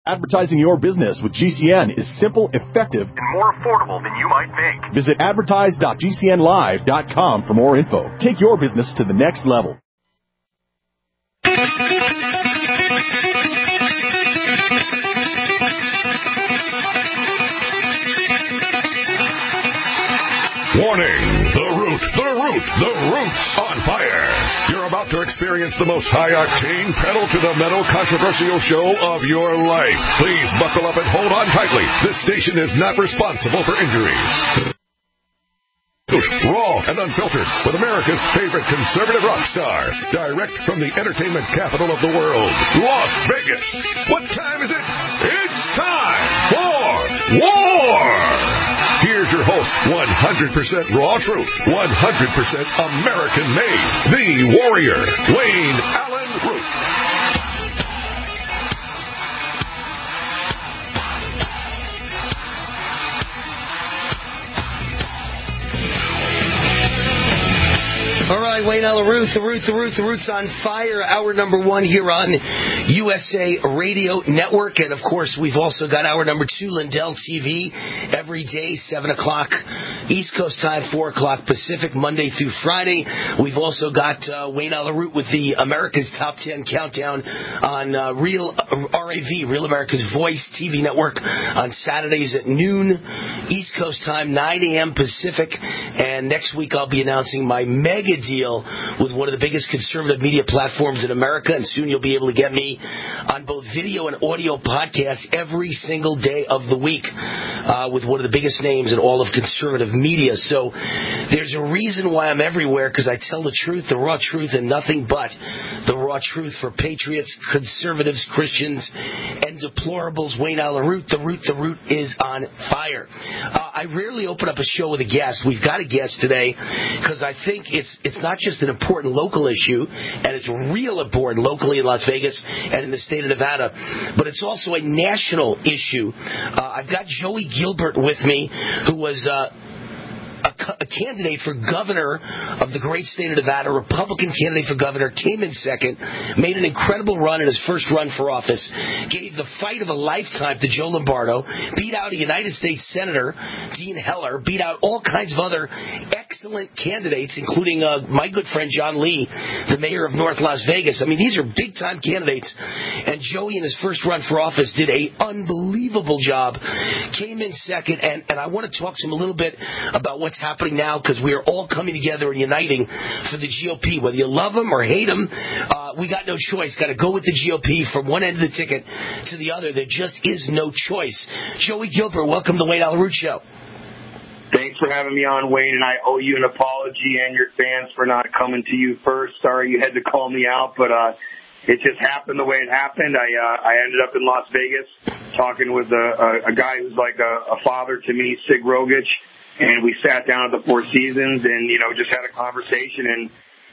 Advertising your business with GCN is simple, effective, and more affordable than you might think. Visit advertise.gcnlive.com for more info. Take your business to the next level. Warning! The root's on fire. You're about to experience the most high-octane, pedal-to-the-metal controversial show of your life. Please buckle up and hold on tightly. This station is not responsible for injuries. Raw and unfiltered with America's favorite conservative rock star. Direct from the entertainment capital of the world, Las Vegas. What time is it? It's time for war! Here's your host, 100% raw truth, 100% American-made, the warrior, Wayne Allyn Root. All right, Wayne Allyn Root, the Root's on fire. Hour number one here on USA Radio Network. And, of course, we've also got hour number two, Lindell TV, every day, 7 o'clock East Coast time, 4 o'clock Pacific, Monday through Friday. We've also got Wayne Allyn Root with the America's Top 10 Countdown on Real America's Voice TV network on Saturdays at noon East Coast time, 9 a.m. Pacific. And next week I'll be announcing my mega deal with one of the biggest conservative media platforms in America, and soon you'll be able to get me on both video and audio podcasts every single day of the week with one of the biggest names in all of conservative media. So there's a reason why I'm everywhere, because I tell the truth, the raw truth, and nothing but the raw truth for patriots, conservatives, Christians, and deplorables. Wayne Allyn Root, the Root is on fire. I rarely open up a show with a guest. We've got a guest today because I think it's not just an important local issue, and it's real important locally in Las Vegas and in the state of Nevada, but it's also a national issue. I've got Joey Gilbert with me, who was a candidate for governor of the great state of Nevada, a Republican candidate for governor, came in second, made an incredible run in his first run for office, gave the fight of a lifetime to Joe Lombardo, beat out a United States Senator, Dean Heller, beat out all kinds of other excellent candidates, including my good friend John Lee, the mayor of North Las Vegas. I mean, these are big-time candidates, and Joey in his first run for office did an unbelievable job, came in second, and I want to talk to him a little bit about what's happening now, because we are all coming together and uniting for the GOP. Whether you love them or hate them, we got no choice. Got to go with the GOP from one end of the ticket to the other. There just is no choice. Joey Gilbert, welcome to the Wayne Allyn Root Show. Thanks for having me on, Wayne, and I owe you an apology and your fans for not coming to you first. Sorry you had to call me out, but it just happened the way it happened. I ended up in Las Vegas talking with a guy who's like a father to me, Sig Rogich. And we sat down at the Four Seasons and, just had a conversation. And,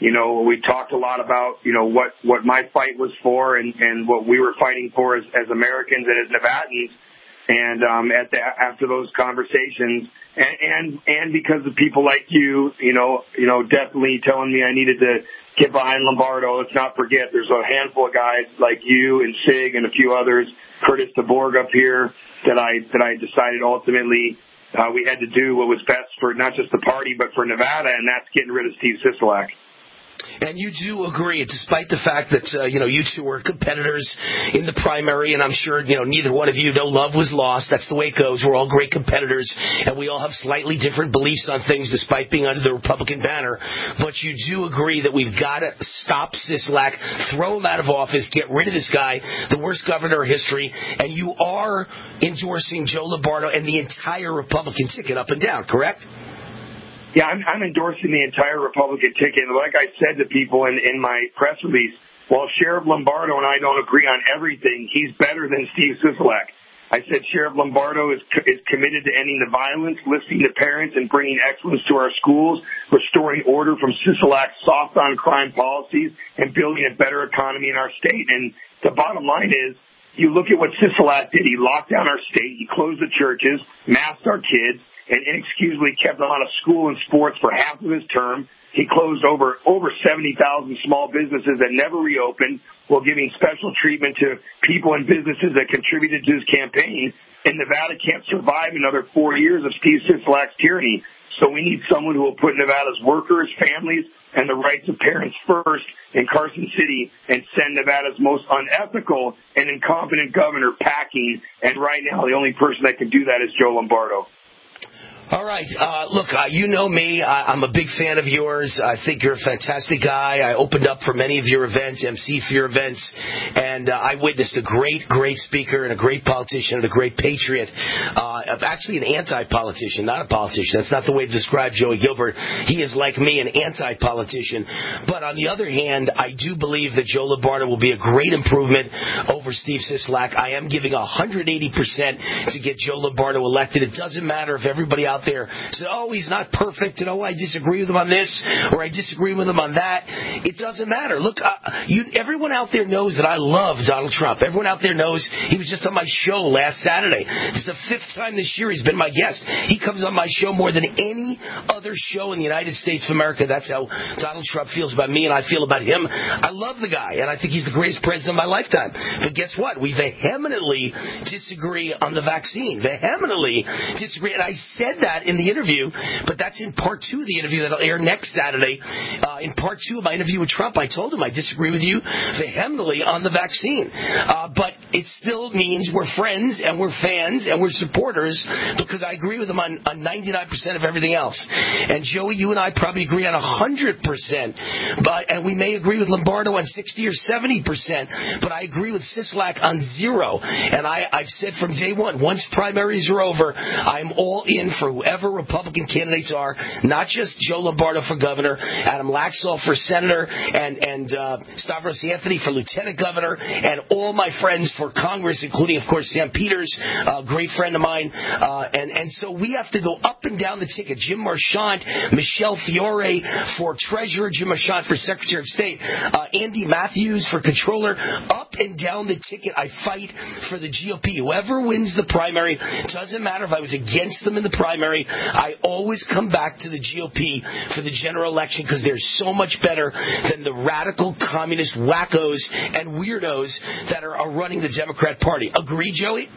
we talked a lot about, what my fight was for and what we were fighting for as Americans and as Nevadans. And after those conversations, and because of people like you, definitely telling me I needed to get behind Lombardo. Let's not forget there's a handful of guys like you and Sig and a few others, Curtis DeBorg up here, that I decided ultimately we had to do what was best for not just the party, but for Nevada, and that's getting rid of Steve Sisolak. And you do agree, despite the fact that, you two were competitors in the primary, and I'm sure, neither one of you, no love was lost. That's the way it goes. We're all great competitors, and we all have slightly different beliefs on things despite being under the Republican banner. But you do agree that we've got to stop Sisolak, throw him out of office, get rid of this guy, the worst governor in history, and you are endorsing Joe Lombardo and the entire Republican ticket up and down, correct? Yeah, I'm endorsing the entire Republican ticket. And like I said to people in my press release, while Sheriff Lombardo and I don't agree on everything, he's better than Steve Sisolak. I said Sheriff Lombardo is committed to ending the violence, listening to parents, and bringing excellence to our schools, restoring order from Sisolak's soft-on-crime policies, and building a better economy in our state. And the bottom line is, you look at what Sisolak did. He locked down our state. He closed the churches, masked our kids. and inexcusably kept him out of school and sports for half of his term. He closed over 70,000 small businesses that never reopened, while giving special treatment to people and businesses that contributed to his campaign. And Nevada can't survive another 4 years of Steve Sisolak's tyranny. So we need someone who will put Nevada's workers, families, and the rights of parents first in Carson City and send Nevada's most unethical and incompetent governor packing. And right now, the only person that can do that is Joe Lombardo. All right. Look, you know me. I'm a big fan of yours. I think you're a fantastic guy. I opened up for many of your events, MC for your events, and I witnessed a great, great speaker and a great politician and a great patriot. Actually an anti-politician, not a politician. That's not the way to describe Joey Gilbert. He is, like me, an anti-politician. But on the other hand, I do believe that Joe Lombardo will be a great improvement over Steve Sisolak. I am giving 180% to get Joe Lombardo elected. It doesn't matter if everybody out there says, oh, he's not perfect, and oh, I disagree with him on this, or I disagree with him on that. It doesn't matter. Look, everyone out there knows that I love Donald Trump. Everyone out there knows he was just on my show last Saturday. It's the 5th time this year he's been my guest. He comes on my show more than any other show in the United States of America. That's how Donald Trump feels about me, and I feel about him. I love the guy, and I think he's the greatest president of my lifetime. But guess what? We vehemently disagree on the vaccine. Vehemently disagree. And I said that in the interview, but that's in part 2 of the interview that'll air next Saturday. In part 2 of my interview with Trump, I told him I disagree with you vehemently on the vaccine. But it still means we're friends and we're fans and we're supporters because I agree with him on 99% of everything else. And Joey, you and I probably agree on 100%, and we may agree with Lombardo on 60 or 70%, but I agree with Sisolak on 0. And I've said from day one, once primaries are over, I'm all in for whoever Republican candidates are, not just Joe Lombardo for governor, Adam Laxalt for senator, and Stavros Anthony for lieutenant governor, and all my friends for Congress, including, of course, Sam Peters, a great friend of mine. And so we have to go up and down the ticket. Jim Marchant, Michelle Fiore for treasurer, Jim Marchant for secretary of state, Andy Matthews for controller. Up and down the ticket, I fight for the GOP. Whoever wins the primary, doesn't matter if I was against them in the primary, I always come back to the GOP for the general election because they're so much better than the radical communist wackos and weirdos that are running the Democrat Party. Agree, Joey?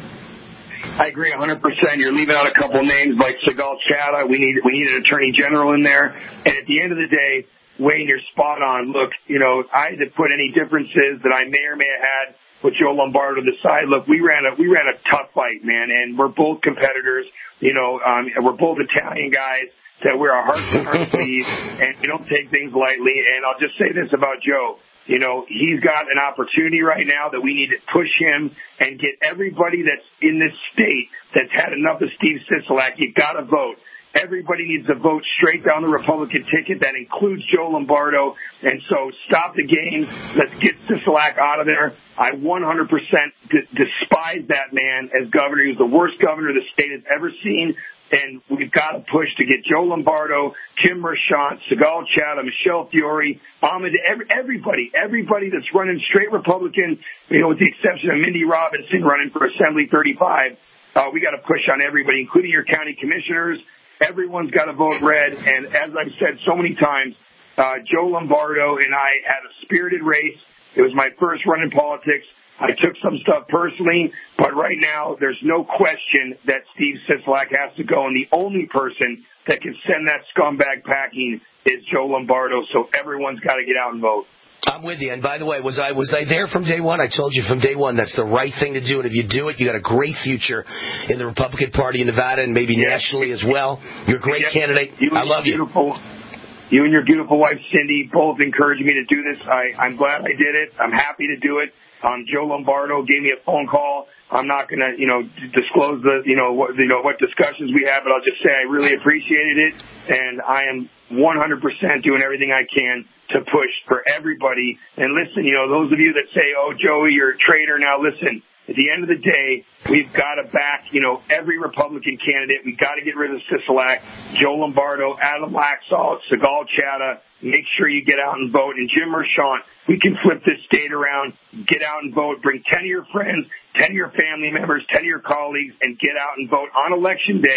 I agree 100%. You're leaving out a couple names like Sigal Chattah. We need an attorney general in there. And at the end of the day, Wayne, you're spot on. Look, I had to put any differences that I may or may have had with Joe Lombardo to the side. Look, we ran a tough fight, man, and we're both competitors. We're both Italian guys that wear our hearts on our sleeves, and we don't take things lightly. And I'll just say this about Joe. He's got an opportunity right now that we need to push him and get everybody that's in this state that's had enough of Steve Sisolak. You got to vote. Everybody needs to vote straight down the Republican ticket. That includes Joe Lombardo. And so stop the game. Let's get Sisolak out of there. I 100% despise that man as governor. He was the worst governor the state has ever seen. And we've got to push to get Joe Lombardo, Jim Marchant, Sigal Chattah, Michelle Fiore, Ahmed, everybody that's running straight Republican, with the exception of Mindy Robinson running for Assembly 35. We got to push on everybody, including your county commissioners. Everyone's got to vote red. And as I've said so many times, Joe Lombardo and I had a spirited race. It was my first run in politics. I took some stuff personally, but right now there's no question that Steve Sisolak has to go, and the only person that can send that scumbag packing is Joe Lombardo, so everyone's got to get out and vote. I'm with you. And by the way, was I there from day one? I told you from day one that's the right thing to do. And if you do it, you got a great future in the Republican Party in Nevada and maybe nationally as well. You're a great candidate. I love you. You and your beautiful wife, Cindy, both encouraged me to do this. I'm glad I did it. I'm happy to do it. Joe Lombardo gave me a phone call. I'm not going to, disclose what discussions we had, but I'll just say I really appreciated it, and I am 100% doing everything I can to push for everybody. And listen, those of you that say, "Oh, Joey, you're a traitor," now listen. At the end of the day, we've got to back, every Republican candidate. We've got to get rid of Sisolak, Joe Lombardo, Adam Laxalt, Sigal Chattah. Make sure you get out and vote. And Jim Marchant, we can flip this state around. Get out and vote. Bring 10 of your friends, 10 of your family members, 10 of your colleagues, and get out and vote on Election Day.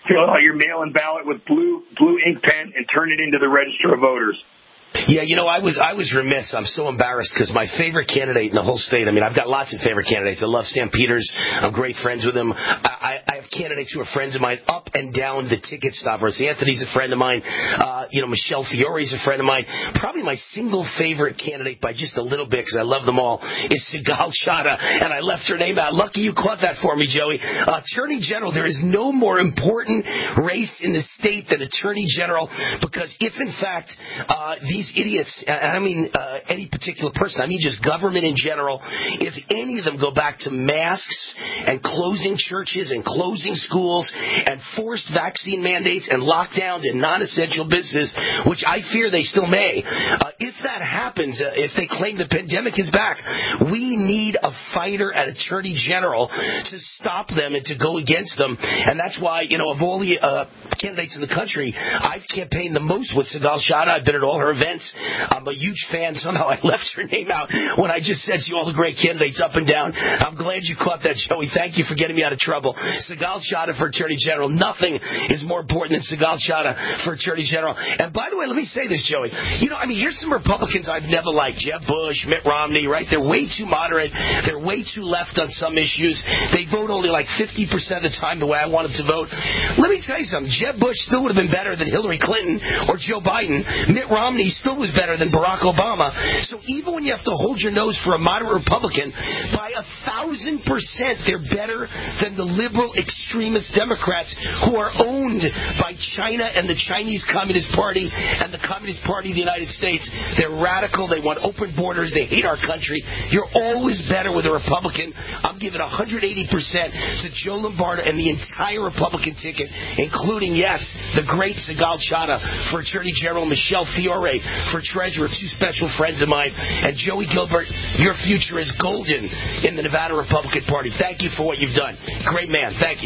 fill out your mail-in ballot with blue ink pen and turn it into the register of voters. Yeah, I was remiss. I'm so embarrassed because my favorite candidate in the whole state, I've got lots of favorite candidates. I love Sam Peters. I'm great friends with him. I have candidates who are friends of mine up and down the ticket stoppers. Anthony's a friend of mine. Michelle Fiore's a friend of mine. Probably my single favorite candidate by just a little bit because I love them all is Sigal Chattah, and I left her name out. Lucky you caught that for me, Joey. Attorney General, there is no more important race in the state than Attorney General because if, in fact, these idiots, and I mean any particular person, I mean just government in general, if any of them go back to masks and closing churches and closing schools and forced vaccine mandates and lockdowns and non-essential business, which I fear they still may, if that happens, if they claim the pandemic is back, we need a fighter at Attorney General to stop them and to go against them. And that's why, of all the candidates in the country, I've campaigned the most with Sigal Chattah. I've been at all her events. I'm a huge fan. Somehow I left her name out when I just said to you all the great candidates up and down. I'm glad you caught that, Joey. Thank you for getting me out of trouble. Sigal Chattah for Attorney General. Nothing is more important than Sigal Chattah for Attorney General. And by the way, let me say this, Joey. Here's some Republicans I've never liked. Jeb Bush, Mitt Romney, right? They're way too moderate. They're way too left on some issues. They vote only like 50% of the time the way I want them to vote. Let me tell you something. Jeb Bush still would have been better than Hillary Clinton or Joe Biden. Mitt Romney still was better than Barack Obama. So even when you have to hold your nose for a moderate Republican, by 1,000% they're better than the liberal extremist Democrats who are owned by China and the Chinese Communist Party and the Communist Party of the United States. They're radical. They want open borders. They hate our country. You're always better with a Republican. I'm giving 180% to Joe Lombardo and the entire Republican ticket, including, yes, the great Sigal Chattah for Attorney General, Michelle Fiore for Treasurer, two special friends of mine, and Joey Gilbert. Your future is golden in the Nevada Republican Party. Thank you for what you've done. Great man. Thank you.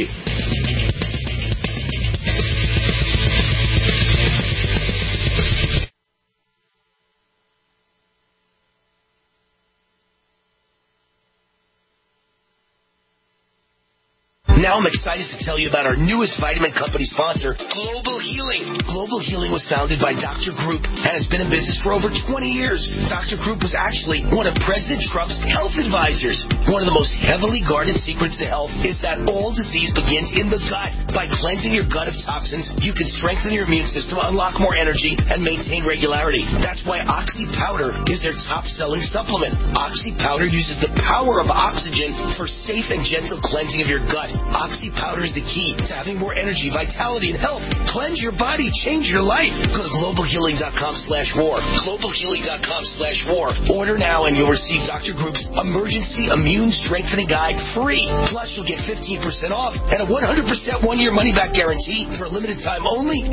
Now I'm excited to tell you about our newest vitamin company sponsor, Global Healing. Global Healing was founded by Dr. Group and has been in business for over 20 years. Dr. Group was actually one of President Trump's health advisors. One of the most heavily guarded secrets to health is that all disease begins in the gut. By cleansing your gut of toxins, you can strengthen your immune system, unlock more energy, and maintain regularity. That's why Oxy Powder is their top-selling supplement. Oxy Powder uses the power of oxygen for safe and gentle cleansing of your gut. Oxy Powder is the key to having more energy, vitality, and health. Cleanse your body. Change your life. Go to globalhealing.com/war. globalhealing.com/war. Order now and you'll receive Dr. Group's Emergency Immune Strengthening Guide free. Plus, you'll get 15% off and a 100% one-year money-back guarantee for a limited time only.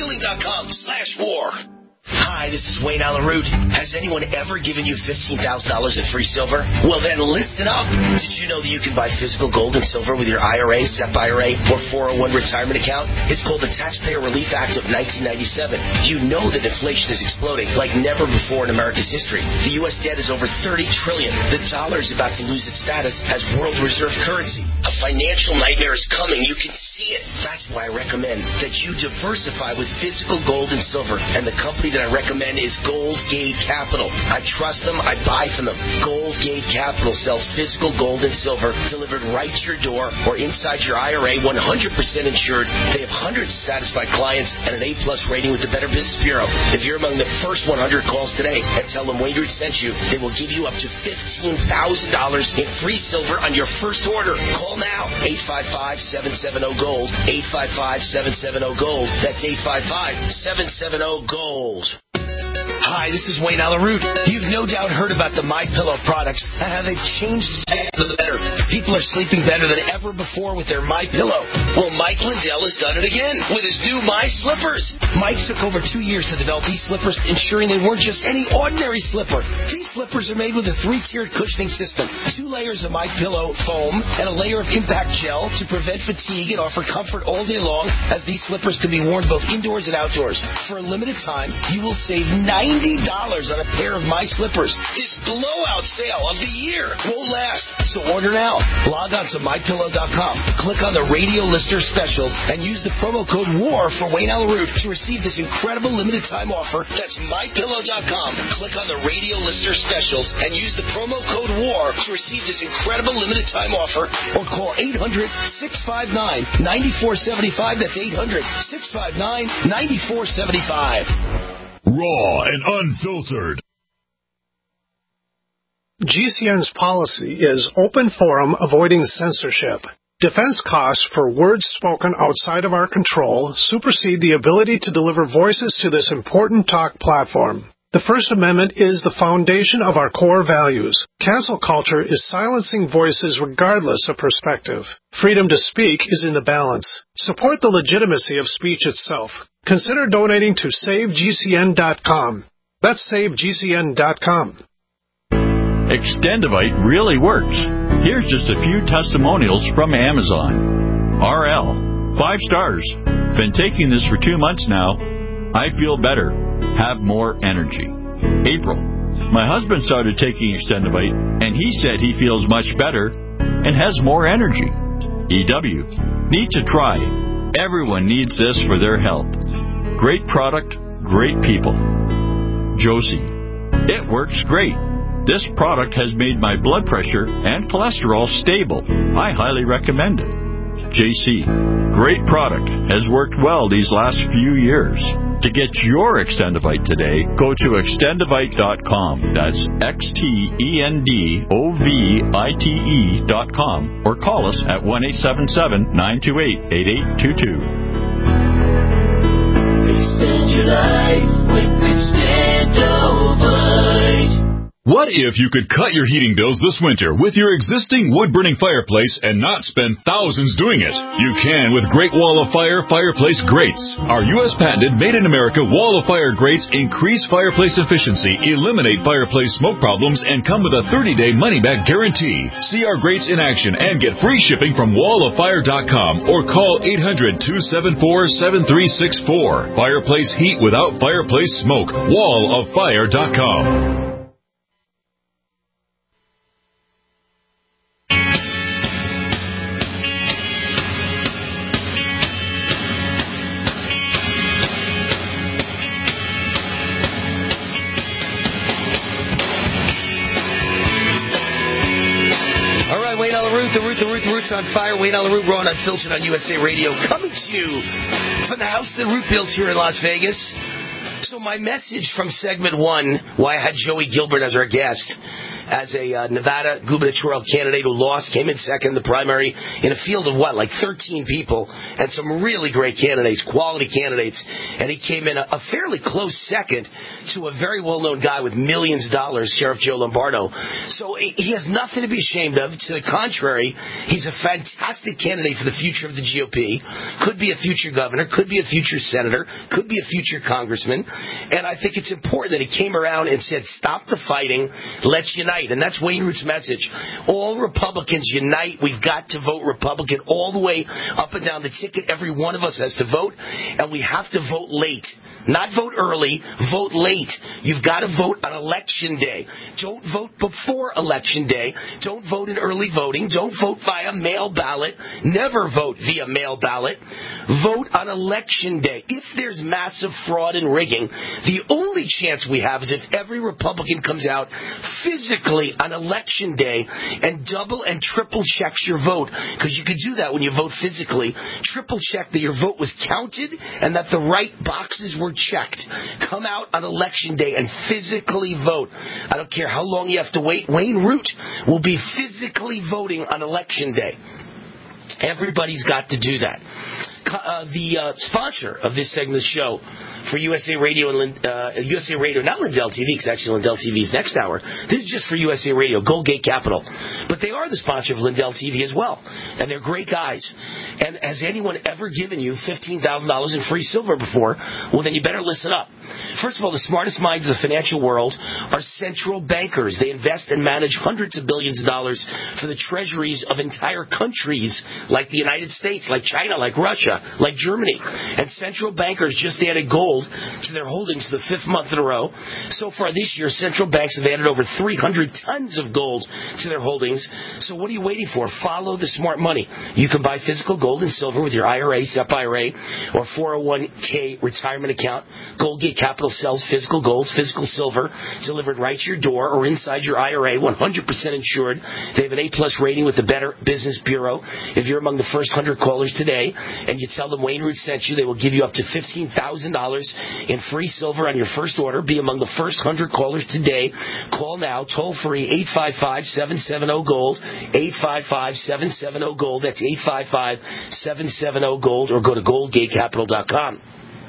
globalhealing.com/war. Hi, this is Wayne Allyn Root. Has anyone ever given you $15,000 in free silver? Well, then listen up. Did you know that you can buy physical gold and silver with your IRA, SEP IRA, or 401 retirement account? It's called the Taxpayer Relief Act of 1997. You know that inflation is exploding like never before in America's history. The U.S. debt is over $30 trillion. The dollar is about to lose its status as world reserve currency. A financial nightmare is coming. You can see it. That's why I recommend that you diversify with physical gold and silver. And the company that I recommend is Gold Gate Capital. I trust them. I buy from them. Gold Gate Capital sells physical gold and silver delivered right to your door or inside your IRA, 100% insured. They have hundreds of satisfied clients and an A-plus rating with the Better Business Bureau. If you're among the first 100 calls today and tell them Wayne Root sent you, they will give you up to $15,000 in free silver on your first order. Call now. 855-770-GOLD. 855-770-GOLD. That's 855-770-GOLD. Hi, this is Wayne Allyn Root. You've no doubt heard about the MyPillow products and how they've changed for the better. People are sleeping better than ever before with their MyPillow. Well, Mike Lindell has done it again with his new My Slippers. Mike took over 2 years to develop these slippers, ensuring they weren't just any ordinary slipper. These slippers are made with a 3-tiered cushioning system, 2 layers of MyPillow foam, and a layer of impact gel to prevent fatigue and offer comfort all day long, as these slippers can be worn both indoors and outdoors. For a limited time, you will save 90% $70 on a pair of my slippers. This blowout sale of the year won't last. So order now. Log on to MyPillow.com. Click on the radio lister specials and use the promo code WAR for Wayne Allyn Root to receive this incredible limited time offer. That's MyPillow.com. Click on the radio lister specials and use the promo code WAR to receive this incredible limited time offer, or call 800-659-9475. That's 800-659-9475. Raw and unfiltered. GCN's policy is open forum, avoiding censorship. Defense costs for words spoken outside of our control supersede the ability to deliver voices to this important talk platform. The First Amendment is the foundation of our core values. Cancel culture is silencing voices regardless of perspective. Freedom to speak is in the balance. Support the legitimacy of speech itself. Consider donating to SaveGCN.com. That's SaveGCN.com. Extendivite really works. Here's just a few testimonials from Amazon. RL, 5 stars. Been taking this for 2 months now. I feel better. Have more energy. April, my husband started taking Extendivite, and he said he feels much better and has more energy. EW, need to try. Everyone needs this for their health. Great product, great people. Josie, it works great. This product has made my blood pressure and cholesterol stable. I highly recommend it. JC, great product. Has worked well these last few years. To get your Extendivite today, go to Extendivite.com. That's XTENDOVITE.com, or call us at 1-877-928-8822. Extend your life with Extendivite. What if you could cut your heating bills this winter with your existing wood-burning fireplace and not spend thousands doing it? You can with Great Wall of Fire fireplace grates. Our U.S. patented made-in-America Wall of Fire grates increase fireplace efficiency, eliminate fireplace smoke problems, and come with a 30-day money-back guarantee. See our grates in action and get free shipping from walloffire.com or call 800-274-7364. Fireplace heat without fireplace smoke. walloffire.com. The Root's on fire. Wayne Allyn Root, Raw and Unfiltered on USA Radio. Coming to you from the house that Root built here in Las Vegas. So my message from segment 1, why I had Joey Gilbert as our guest, as a Nevada gubernatorial candidate who lost, came in second in the primary in a field of like 13 people, and some really great candidates, quality candidates, and he came in a fairly close second to a very well-known guy with millions of dollars, Sheriff Joe Lombardo. So he has nothing to be ashamed of. To the contrary, he's a fantastic candidate for the future of the GOP. Could be a future governor, could be a future senator, could be a future congressman. And I think it's important that he came around and said, stop the fighting, let's unite. And that's Wayne Root's message. All Republicans unite. We've got to vote Republican all the way up and down the ticket. Every one of us has to vote, and we have to vote late. Not vote early, vote late. You've got to vote on Election Day. Don't vote before Election Day. Don't vote in early voting. Don't vote via mail ballot. Never vote via mail ballot. Vote on Election Day. If there's massive fraud and rigging, the only chance we have is if every Republican comes out physically on Election Day and double and triple checks your vote, because you could do that when you vote physically. Triple check that your vote was counted and that the right boxes were checked. Come out on Election Day and physically vote. I don't care how long you have to wait. Wayne Root will be physically voting on Election Day. Everybody's got to do that. The sponsor of this segment of the show for USA Radio and USA Radio, not Lindell TV, because actually Lindell TV is next hour. This is just for USA Radio, Goldgate Capital. But they are the sponsor of Lindell TV as well. And they're great guys. And has anyone ever given you $15,000 in free silver before? Well, then you better listen up. First of all, the smartest minds of the financial world are central bankers. They invest and manage hundreds of billions of dollars for the treasuries of entire countries like the United States, like China, like Russia. China, like Germany. And central bankers just added gold to their holdings for the 5th month in a row. So far this year, central banks have added over 300 tons of gold to their holdings. So what are you waiting for? Follow the smart money. You can buy physical gold and silver with your IRA, SEP IRA, or 401k retirement account. Goldgate Capital sells physical gold, physical silver, delivered right to your door or inside your IRA, 100% insured. They have an A-plus rating with the Better Business Bureau. If you're among the first 100 callers today and you tell them Wayne Root sent you, they will give you up to $15,000 in free silver on your first order. Be among the first 100 callers today. Call now, toll free, 855-770-GOLD, 855-770-GOLD. That's 855-770-GOLD, or go to goldgatecapital.com.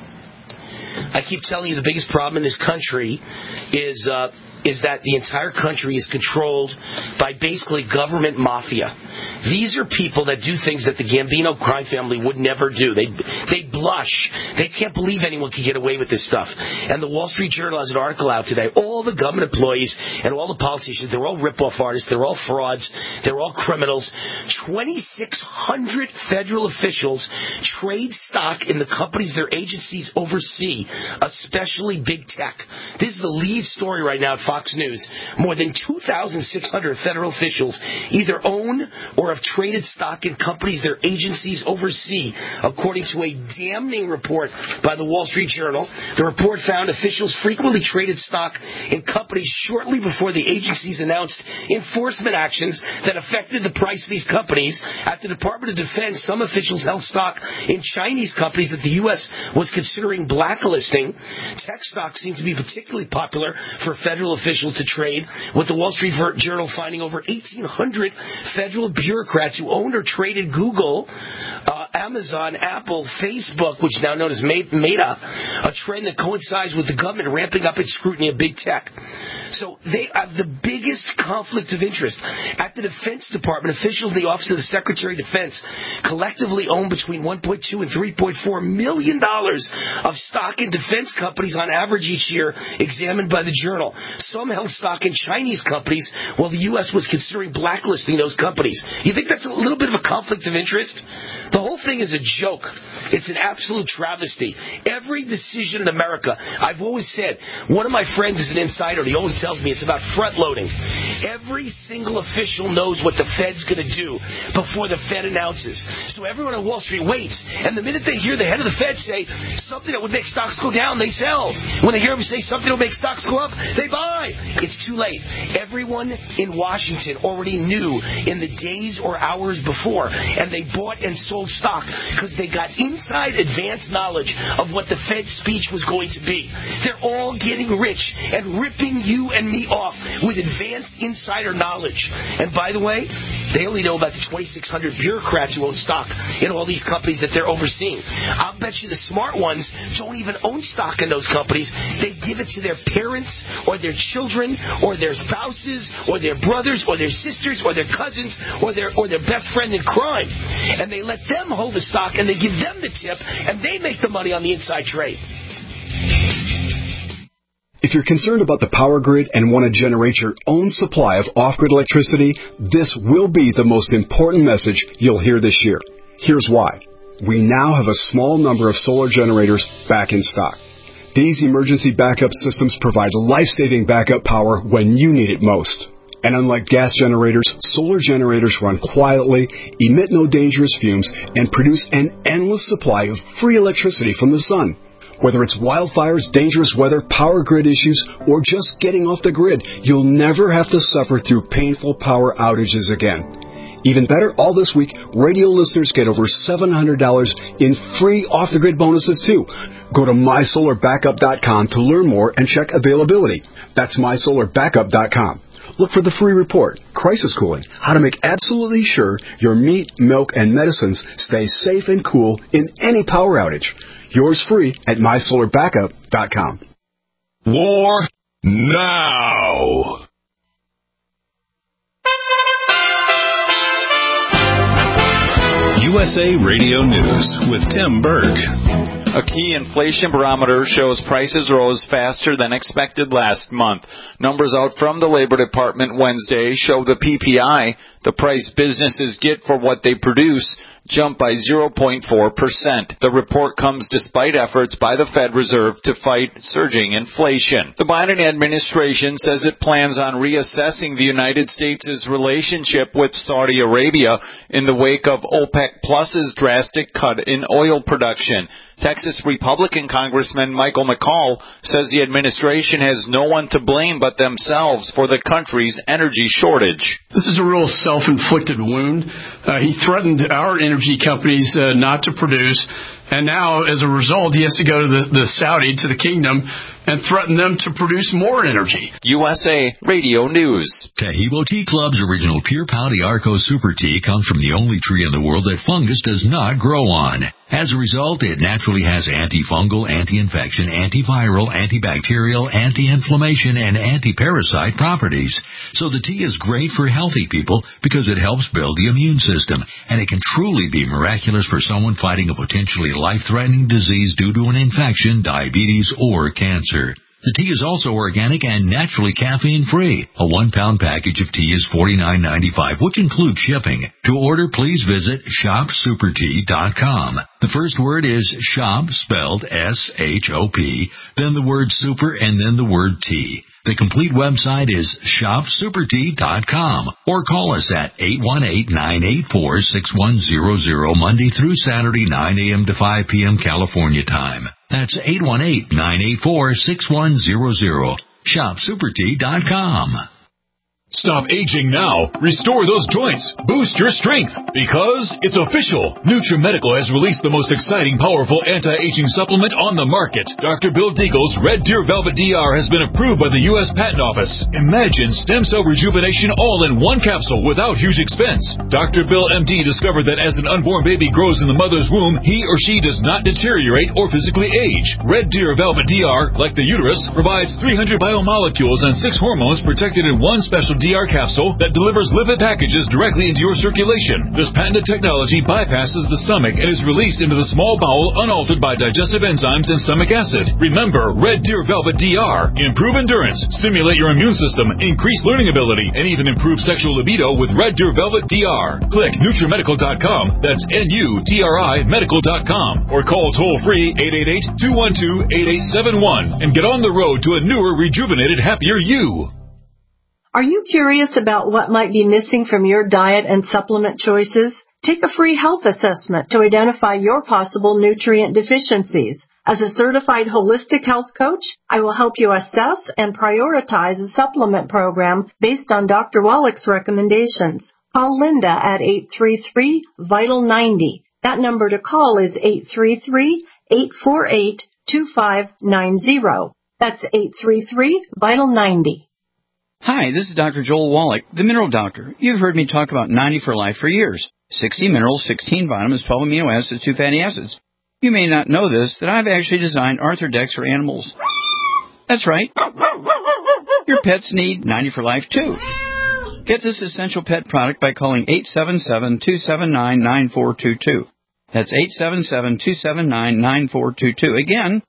I keep telling you the biggest problem in this country is that the entire country is controlled by basically government mafia. These are people that do things that the Gambino crime family would never do. They blush. They can't believe anyone can get away with this stuff. And the Wall Street Journal has an article out today. All the government employees and all the politicians, they're all rip-off artists. They're all frauds. They're all criminals. 2,600 federal officials trade stock in the companies their agencies oversee, especially big tech. This is the lead story right now at Fox News. More than 2,600 federal officials either own or have traded stock in companies their agencies oversee, according to a damning report by the Wall Street Journal. The report found officials frequently traded stock in companies shortly before the agencies announced enforcement actions that affected the price of these companies. At the Department of Defense, some officials held stock in Chinese companies that the U.S. was considering blacklisting. Tech stocks seem to be particularly popular for federal officials to trade, with the Wall Street Journal finding over 1,800 federal bureaucrats who owned or traded Google, Amazon, Apple, Facebook, which is now known as Meta, a trend that coincides with the government ramping up its scrutiny of big tech. So they have the biggest conflict of interest. At the Defense Department, officials in the Office of the Secretary of Defense collectively own between $1.2 and $3.4 million of stock in defense companies on average each year, examined by the Journal. Some held stock in Chinese companies while the U.S. was considering blacklisting those companies. You think that's a little bit of a conflict of interest? The whole thing is a joke. It's an absolute travesty. Every decision in America, I've always said, one of my friends is an insider, and he always tells me it's about front-loading. Every single official knows what the Fed's going to do before the Fed announces. So everyone on Wall Street waits, and the minute they hear the head of the Fed say something that would make stocks go down, they sell. When they hear him say something that would make stocks go up, they buy. It's too late. Everyone in Washington already knew in the days or hours before, and they bought and sold stock because they got inside advanced knowledge of what the Fed's speech was going to be. They're all getting rich and ripping you and me off with advanced insider knowledge. And by the way, they only know about the 2,600 bureaucrats who own stock in all these companies that they're overseeing. I'll bet you the smart ones don't even own stock in those companies. They give it to their parents or their children or their spouses or their brothers or their sisters or their cousins or their best friend in crime. And they let them hold the stock and they give them the tip and they make the money on the inside trade. If you're concerned about the power grid and want to generate your own supply of off-grid electricity, this will be the most important message you'll hear this year. Here's why. We now have a small number of solar generators back in stock. These emergency backup systems provide life-saving backup power when you need it most. And unlike gas generators, solar generators run quietly, emit no dangerous fumes, and produce an endless supply of free electricity from the sun. Whether it's wildfires, dangerous weather, power grid issues, or just getting off the grid, you'll never have to suffer through painful power outages again. Even better, all this week, radio listeners get over $700 in free off-the-grid bonuses, too. Go to mysolarbackup.com to learn more and check availability. That's mysolarbackup.com. Look for the free report, Crisis Cooling, how to make absolutely sure your meat, milk, and medicines stay safe and cool in any power outage. Yours free at mysolarbackup.com. War now. USA Radio News with Tim Berg. A key inflation barometer shows prices rose faster than expected last month. Numbers out from the Labor Department Wednesday show the PPI, the price businesses get for what they produce, jumped by 0.4%. The report comes despite efforts by the Fed Reserve to fight surging inflation. The Biden administration says it plans on reassessing the United States' relationship with Saudi Arabia in the wake of OPEC Plus's drastic cut in oil production. Texas Republican Congressman Michael McCall says the administration has no one to blame but themselves for the country's energy shortage. This is a real self-inflicted wound. He threatened our energy companies not to produce, and now, as a result, he has to go to the Saudi, to the kingdom, and threaten them to produce more energy. USA Radio News. Tahibo Tea Club's original Pure Pau Arco Super Tea comes from the only tree in the world that fungus does not grow on. As a result, it naturally has antifungal, anti-infection, antiviral, antibacterial, anti-inflammation, and anti-parasite properties. So the tea is great for healthy people because it helps build the immune system, and it can truly be miraculous for someone fighting a potentially life-threatening disease due to an infection, diabetes, or cancer. The tea is also organic and naturally caffeine-free. A 1-pound package of tea is $49.95, which includes shipping. To order, please visit shopsupertea.com. The first word is shop, spelled S-H-O-P, then the word super, and then the word tea. The complete website is shopsupertea.com, or call us at 818-984-6100 Monday through Saturday, 9 a.m. to 5 p.m. California time. That's 818-984-6100. shopsupertea.com. Stop aging now. Restore those joints. Boost your strength. Because it's official. NutriMedical has released the most exciting, powerful anti-aging supplement on the market. Dr. Bill Deagle's Red Deer Velvet DR has been approved by the U.S. Patent Office. Imagine stem cell rejuvenation all in one capsule without huge expense. Dr. Bill MD discovered that as an unborn baby grows in the mother's womb, he or she does not deteriorate or physically age. Red Deer Velvet DR, like the uterus, provides 300 biomolecules and 6 hormones protected in one special DR capsule that delivers lipid packages directly into your circulation. This patented technology bypasses the stomach and is released into the small bowel unaltered by digestive enzymes and stomach acid. Remember, Red Deer Velvet DR. Improve endurance, stimulate your immune system, increase learning ability, and even improve sexual libido with Red Deer Velvet DR. Click NutriMedical.com, that's N-U-T-R-I Medical.com, or call toll-free 888-212-8871 and get on the road to a newer, rejuvenated, happier you. Are you curious about what might be missing from your diet and supplement choices? Take a free health assessment to identify your possible nutrient deficiencies. As a certified holistic health coach, I will help you assess and prioritize a supplement program based on Dr. Wallach's recommendations. Call Linda at 833-VITAL-90. That number to call is 833-848-2590. That's 833-VITAL-90. Hi, this is Dr. Joel Wallach, the Mineral Doctor. You've heard me talk about 90 for Life for years. 60 minerals, 16 vitamins, 12 amino acids, 2 fatty acids. You may not know this, that I've actually designed Arthrodex for animals. That's right. Your pets need 90 for Life, too. Get this essential pet product by calling 877-279-9422. That's 877-279-9422. Again,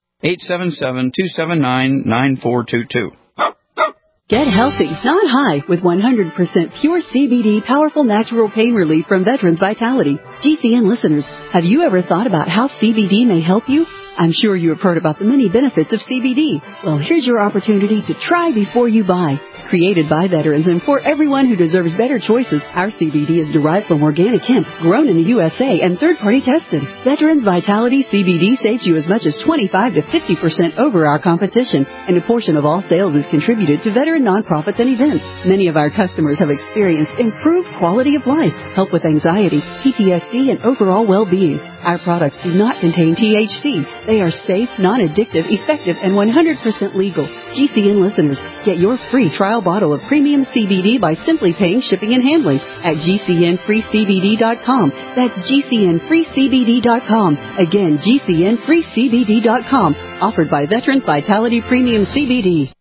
877-279-9422. Get healthy, not high, with 100% pure CBD powerful natural pain relief from Veterans Vitality. GCN listeners, have you ever thought about how CBD may help you? I'm sure you have heard about the many benefits of CBD. Well, here's your opportunity to try before you buy. Created by veterans and for everyone who deserves better choices, our CBD is derived from organic hemp, grown in the USA, and third-party tested. Veterans Vitality CBD saves you as much as 25 to 50% over our competition, and a portion of all sales is contributed to veteran nonprofits and events. Many of our customers have experienced improved quality of life, help with anxiety, PTSD, and overall well-being. Our products do not contain THC. They are safe, non-addictive, effective, and 100% legal. GCN listeners, get your free trial bottle of premium CBD by simply paying shipping and handling at GCNFreeCBD.com. That's GCNFreeCBD.com. Again, GCNFreeCBD.com. Offered by Veterans Vitality Premium CBD.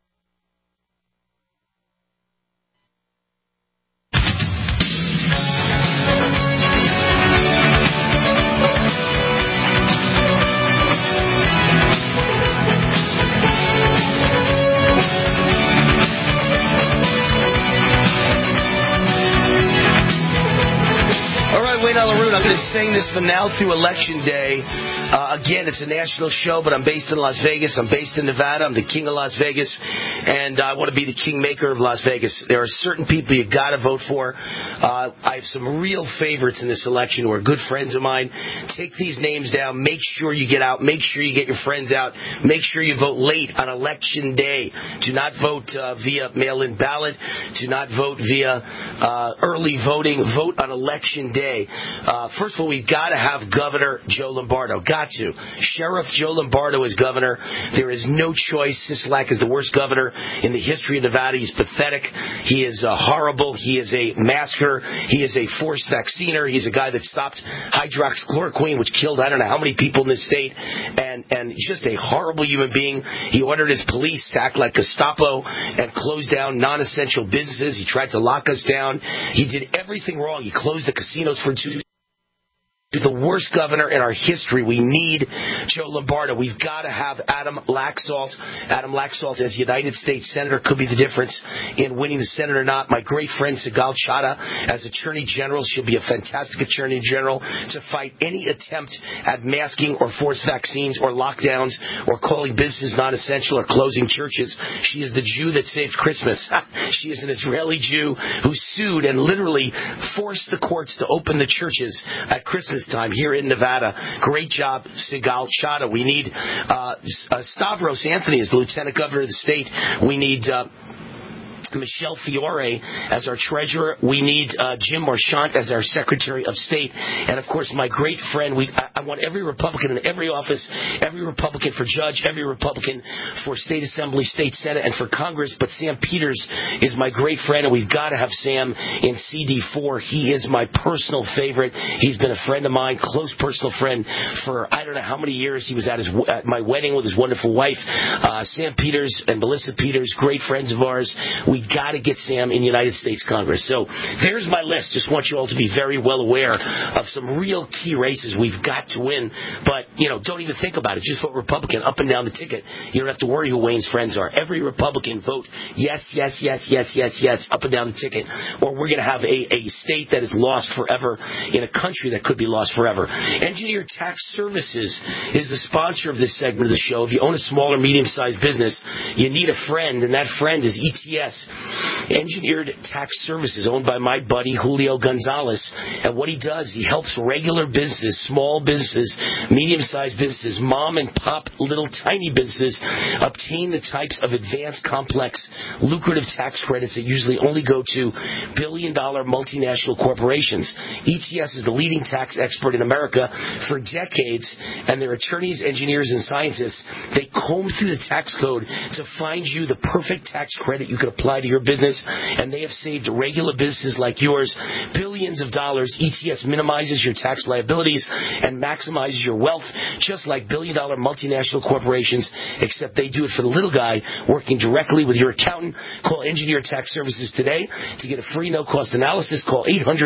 on LaRue. I'm going to sing this from now through Election Day. Again, it's a national show, but I'm based in Las Vegas. I'm based in Nevada. I'm the king of Las Vegas, and I want to be the kingmaker of Las Vegas. There are certain people you got to vote for. I have some real favorites in this election who are good friends of mine. Take these names down. Make sure you get out. Make sure you get your friends out. Make sure you vote late on Election Day. Do not vote via mail-in ballot. Do not vote via early voting. Vote on Election Day. First of all, we've got to have Governor Joe Lombardo. Got to. Sheriff Joe Lombardo is governor. There is no choice. Sisolak is the worst governor in the history of Nevada. He's pathetic. He is horrible. He is a massacre. He is a forced vacciner. He's a guy that stopped hydroxychloroquine, which killed I don't know how many people in this state, and just a horrible human being. He ordered his police to act like Gestapo and close down non-essential businesses. He tried to lock us down. He did everything wrong. He closed the casinos for 2 He's the worst governor in our history. We need Joe Lombardo. We've got to have Adam Laxalt. Adam Laxalt as United States Senator could be the difference in winning the Senate or not. My great friend Sigal Chattah as Attorney General. She'll be a fantastic Attorney General to fight any attempt at masking or forced vaccines or lockdowns or calling businesses non-essential or closing churches. She is the Jew that saved Christmas. She is an Israeli Jew who sued and literally forced the courts to open the churches at Christmas time here in Nevada. Great job, Sigal Chattah. We need Stavros Anthony as the Lieutenant Governor of the state. We need Michelle Fiore as our treasurer. We need Jim Marchant as our Secretary of State. And, of course, my great friend, I want every Republican in every office, every Republican for judge, every Republican for State Assembly, State Senate, and for Congress. But Sam Peters is my great friend, and we've got to have Sam in CD4. He is my personal favorite. He's been a friend of mine, close personal friend for I don't know how many years. He was at my wedding with his wonderful wife. Sam Peters and Melissa Peters, great friends of ours. We got to get Sam in United States Congress. So there's my list. Just want you all to be very well aware of some real key races we've got to win. But, don't even think about it. Just vote Republican up and down the ticket. You don't have to worry who Wayne's friends are. Every Republican vote yes, yes, yes, yes, yes, yes, up and down the ticket. Or we're going to have a state that is lost forever in a country that could be lost forever. Engineer Tax Services is the sponsor of this segment of the show. If you own a small or medium-sized business, you need a friend, and that friend is ETS. Engineered Tax Services, owned by my buddy Julio Gonzalez. And what he does, he helps regular businesses, small businesses, medium-sized businesses, mom and pop, little tiny businesses obtain the types of advanced, complex, lucrative tax credits that usually only go to billion-dollar multinational corporations. ETS is the leading tax expert in America for decades, and their attorneys, engineers, and scientists, they comb through the tax code to find you the perfect tax credit you could apply to your business, and they have saved regular businesses like yours billions of dollars. ETS minimizes your tax liabilities and maximizes your wealth, just like billion-dollar multinational corporations, except they do it for the little guy working directly with your accountant. Call Engineer Tax Services today to get a free no-cost analysis. Call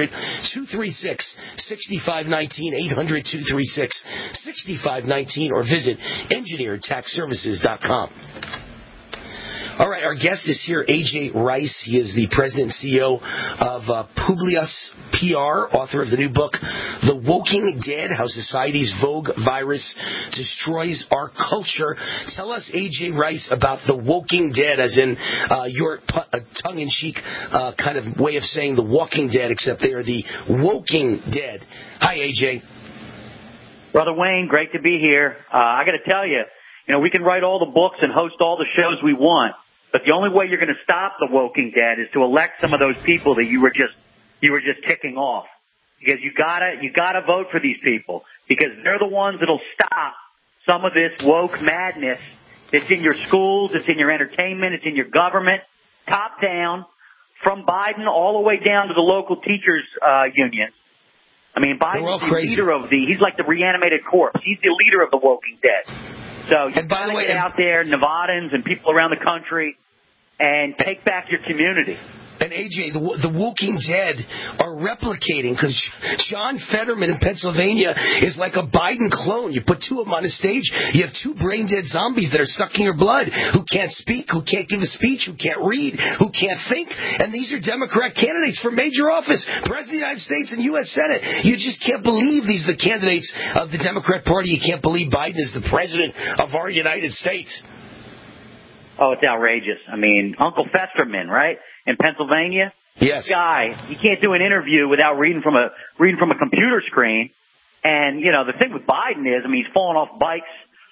800-236-6519, 800-236-6519, or visit engineertaxservices.com. All right, our guest is here, AJ Rice. He is the president and CEO of Publius PR, author of the new book, The Woking Dead, How Society's Vogue Virus Destroys Our Culture. Tell us, AJ Rice, about the Woking Dead, as in your tongue-in-cheek kind of way of saying the Walking Dead, except they are the Woking Dead. Hi, AJ. Brother Wayne, great to be here. I got to tell you, we can write all the books and host all the shows we want, but the only way you're going to stop the Woking Dead is to elect some of those people that you were just ticking off. Because you gotta vote for these people, because they're the ones that'll stop some of this woke madness. It's in your schools, it's in your entertainment, it's in your government, top down, from Biden all the way down to the local teachers unions. I mean, Biden's the leader of he's like the reanimated corpse. He's the leader of the Woking Dead. So you got to get out there, Nevadans and people around the country, and take back your community. And AJ, the Walking Dead are replicating because John Fetterman in Pennsylvania is like a Biden clone. You put two of them on a stage, you have two brain-dead zombies that are sucking your blood, who can't speak, who can't give a speech, who can't read, who can't think. And these are Democrat candidates for major office, President of the United States and U.S. Senate. You just can't believe these are the candidates of the Democrat Party. You can't believe Biden is the president of our United States. Oh, it's outrageous. I mean, Uncle Festerman, right? In Pennsylvania? Yes. Guy, you can't do an interview without reading from a computer screen. And, you know, the thing with Biden is, I mean, he's falling off bikes.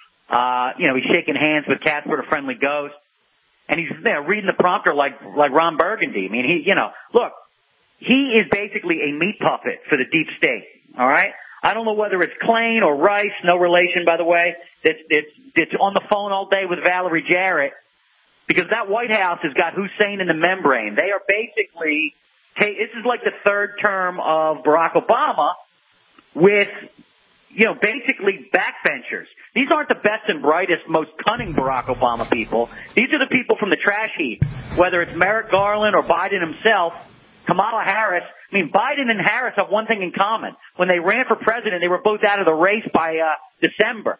You know, he's shaking hands with Casper the Friendly Ghost. And he's reading the prompter like Ron Burgundy. I mean, look, he is basically a meat puppet for the deep state. All right? I don't know whether it's Klain or Rice, no relation, by the way, that's on the phone all day with Valerie Jarrett. Because that White House has got Hussein in the membrane. They are basically, this is like the third term of Barack Obama with, you know, basically backbenchers. These aren't the best and brightest, most cunning Barack Obama people. These are the people from the trash heap, whether it's Merrick Garland or Biden himself, Kamala Harris. I mean, Biden and Harris have one thing in common. When they ran for president, they were both out of the race by December.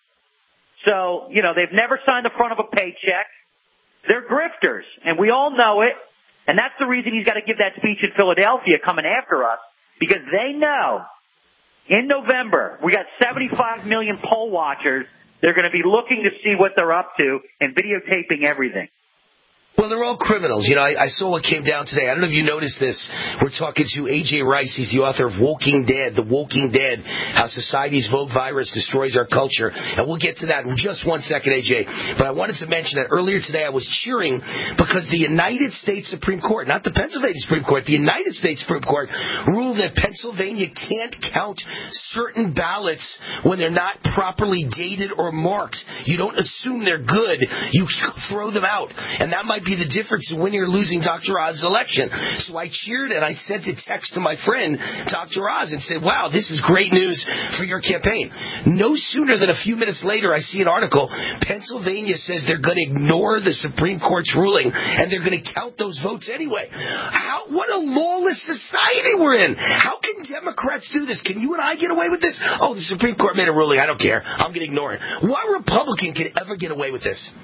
So, you know, they've never signed the front of a paycheck. They're grifters, and we all know it, and that's the reason he's got to give that speech in Philadelphia coming after us, because they know in November we got 75 million poll watchers. They're going to be looking to see what they're up to and videotaping everything. Well, they're all criminals. You know, I saw what came down today. I don't know if you noticed this. We're talking to A.J. Rice. He's the author of Walking Dead, The Walking Dead, How Society's Vote Virus Destroys Our Culture. And we'll get to that in just 1 second, A.J. But I wanted to mention that earlier today I was cheering because the United States Supreme Court, not the Pennsylvania Supreme Court, the United States Supreme Court ruled that Pennsylvania can't count certain ballots when they're not properly dated or marked. You don't assume they're good. You throw them out. And that might be the difference in winning or losing Dr. Oz's election. So I cheered and I sent a text to my friend, Dr. Oz, and said, wow, this is great news for your campaign. No sooner than a few minutes later, I see an article. Pennsylvania says they're going to ignore the Supreme Court's ruling and they're going to count those votes anyway. What a lawless society we're in. How can Democrats do this? Can you and I get away with this? Oh, the Supreme Court made a ruling. I don't care. I'm going to ignore it. What Republican can ever get away with this?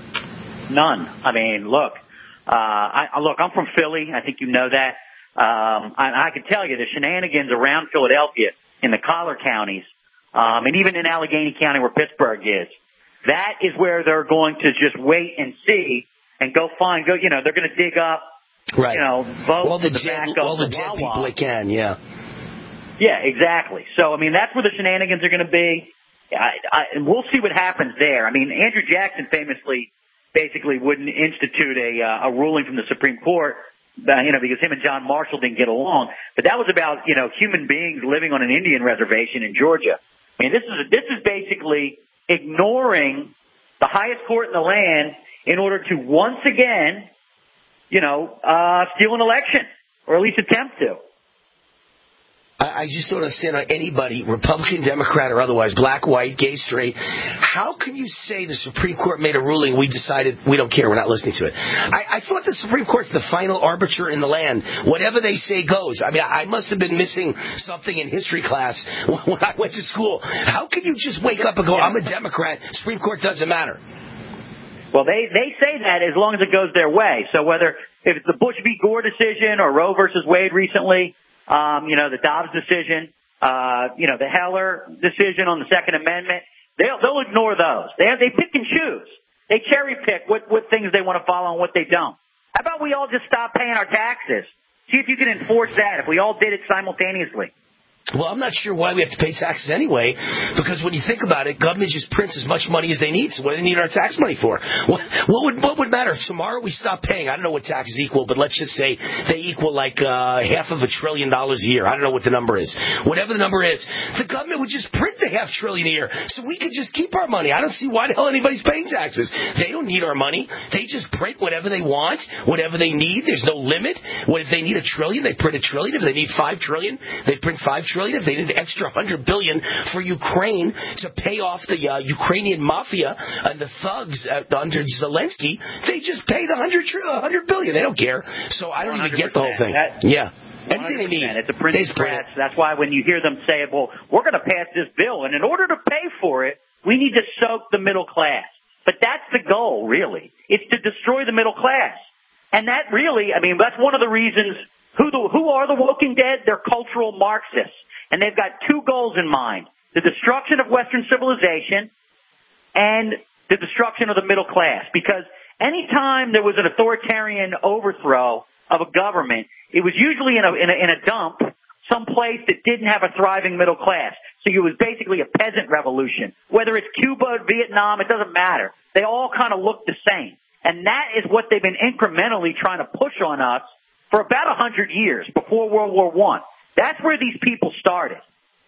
None. I mean, look, I'm from Philly. I think you know that. I can tell you the shenanigans around Philadelphia in the collar counties, and even in Allegheny County where Pittsburgh is, that is where they're going to just wait and see and they're going to dig up, right, votes all the dead people they can, yeah. Yeah, exactly. So, I mean, that's where the shenanigans are going to be. And we'll see what happens there. I mean, Andrew Jackson famously basically wouldn't institute a ruling from the Supreme Court, because him and John Marshall didn't get along. But that was about, human beings living on an Indian reservation in Georgia. I mean, this is basically ignoring the highest court in the land in order to once again, steal an election, or at least attempt to. I just don't understand how anybody, Republican, Democrat, or otherwise, black, white, gay, straight, how can you say the Supreme Court made a ruling, we decided we don't care, we're not listening to it? I thought the Supreme Court's the final arbiter in the land. Whatever they say goes. I mean, I must have been missing something in history class when I went to school. How can you just wake up and go, I'm a Democrat, Supreme Court doesn't matter? Well, they say that as long as it goes their way. So if it's the Bush v. Gore decision or Roe versus Wade recently, the Dobbs decision, the Heller decision on the Second Amendment, they'll ignore those. They pick and choose. They cherry pick what things they want to follow and what they don't. How about we all just stop paying our taxes? See if you can enforce that, if we all did it simultaneously. Well, I'm not sure why we have to pay taxes anyway, because when you think about it, government just prints as much money as they need, so what do they need our tax money for? What would matter if tomorrow we stop paying? I don't know what taxes equal, but let's just say they equal like $500 billion a year. I don't know what the number is. Whatever the number is, the government would just print the $500 billion a year, so we could just keep our money. I don't see why the hell anybody's paying taxes. They don't need our money. They just print whatever they want, whatever they need. There's no limit. What if they need $1 trillion? They print $1 trillion. If they need $5 trillion, they print $5 trillion. trillion, if they need an extra $100 billion for Ukraine to pay off the Ukrainian mafia and the thugs under Zelensky, they just pay the $100 billion. They don't care. So I don't even get the whole thing. Yeah. Anything they need. It's a printing press. That's why when you hear them say, well, we're going to pass this bill, and in order to pay for it, we need to soak the middle class. But that's the goal, really. It's to destroy the middle class. And that really, I mean, that's one of the reasons, who are the Woking Dead? They're cultural Marxists. And they've got two goals in mind: the destruction of Western civilization and the destruction of the middle class. Because any time there was an authoritarian overthrow of a government, it was usually in a dump, someplace that didn't have a thriving middle class. So it was basically a peasant revolution. Whether it's Cuba, Vietnam, it doesn't matter. They all kind of look the same. And that is what they've been incrementally trying to push on us for about 100 years, before World War I. That's where these people started.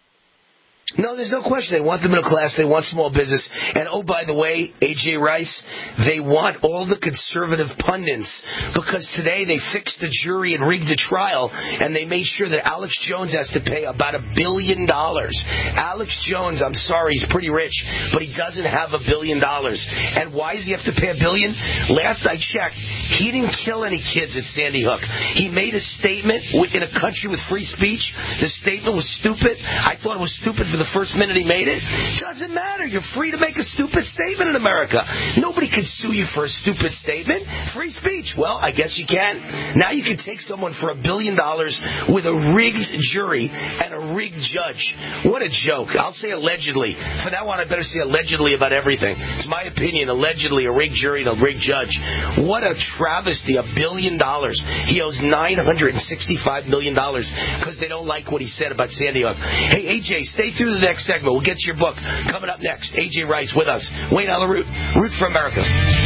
No, there's no question. They want the middle class. They want small business. And, oh, by the way, A.J. Rice, they want all the conservative pundits, because today they fixed the jury and rigged the trial, and they made sure that Alex Jones has to pay about $1 billion. Alex Jones, I'm sorry, he's pretty rich, but he doesn't have $1 billion. And why does he have to pay $1 billion? Last I checked, he didn't kill any kids at Sandy Hook. He made a statement in a country with free speech. The statement was stupid. I thought it was stupid for the first minute he made it. Doesn't matter. You're free to make a stupid statement in America. Nobody can sue you for a stupid statement. Free speech. Well, I guess you can. Now you can take someone for $1 billion with a rigged jury and a rigged judge. What a joke. I'll say allegedly. For that one, I better say allegedly about everything. It's my opinion. Allegedly, a rigged jury and a rigged judge. What a travesty. $1 billion. He owes $965 million because they don't like what he said about Sandy Hook. Hey, AJ, stay through the next segment. We'll get to your book. Coming up next, A.J. Rice with us. Wayne Allyn Root, Root for America.